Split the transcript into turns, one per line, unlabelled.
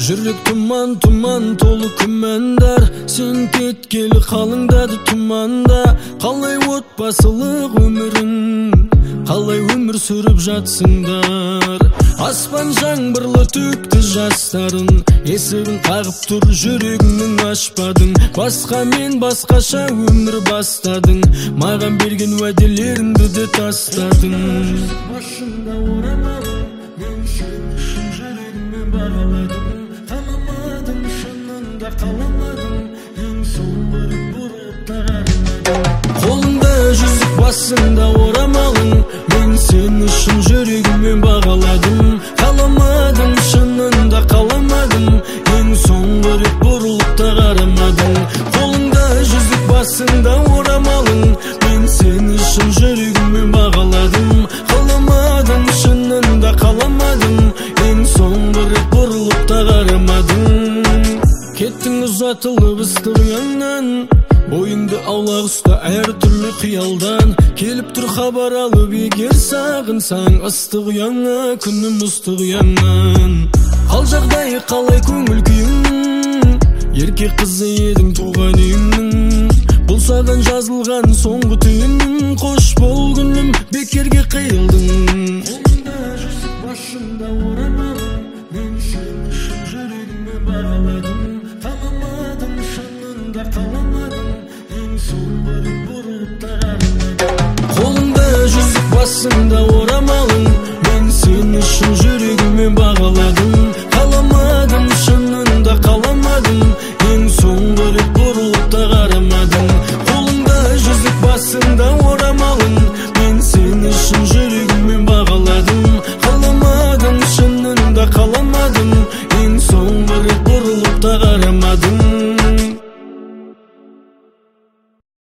Жүрек туман, туман толы күмәндар. Сен кеткелі қалыңдады туманда. Қалай отбасылық өмірің, қалай өмір сүріп жатсыңдар. Аспан жаңбырлы төкті жастарын, есігін қағып тұр жүрегіңнің ашпадың. Басқа мен басқаша өмір бастадың, маған берген уәделеріңді де тастадың. Башында орамалым, мен сен үшін жүрегіммен бағаладым. Қаламадым, шынында қаламадым, ең соңғы рет бұрылып та қарамадым. Қолыңда жүзік, басында орамалың, мен сен үшін жүрегіммен бағаладым. Қаламадым, шынында қаламадым, ең соңғы рет бұрылып та қарамадым. Қолыңда жүзік, басында орамалың, мен сен үшін жүрегіммен бағаладым. Қаламадым, шынында қаламадым, ең соңғы рет бұрылып та қарамадым. Кеттің ұзатылып ыстық ұяңнан, ойыңды аулақ ұста әр түрлі қиялдан. Келіп тұр хабар алып егер сағынсаң, ыстық ұяңа күнім ыстық ұяңнан. Қал жағдайы қалай көңіл күйің, еркек қызы едің туған үйіңнің. Бұл саған жазылған соңғы түйін, қош бол күнім, бекерге қиылдың. Қолымда жүзік, басымда орамалым, мен сен үшін жүрегіммен бағаладым. Қаламадым, шынында қаламадым, ең соңғы рет бұрылып та қарамадым. Қолымда жүзік, басымда орамалың, мен сен үшін жүрегіммен бағаладым. Қаламадым, шынында қаламадым, ең соңғы рет бұрылып та қарамадым. Қолымда жүзік, басымда орамалың,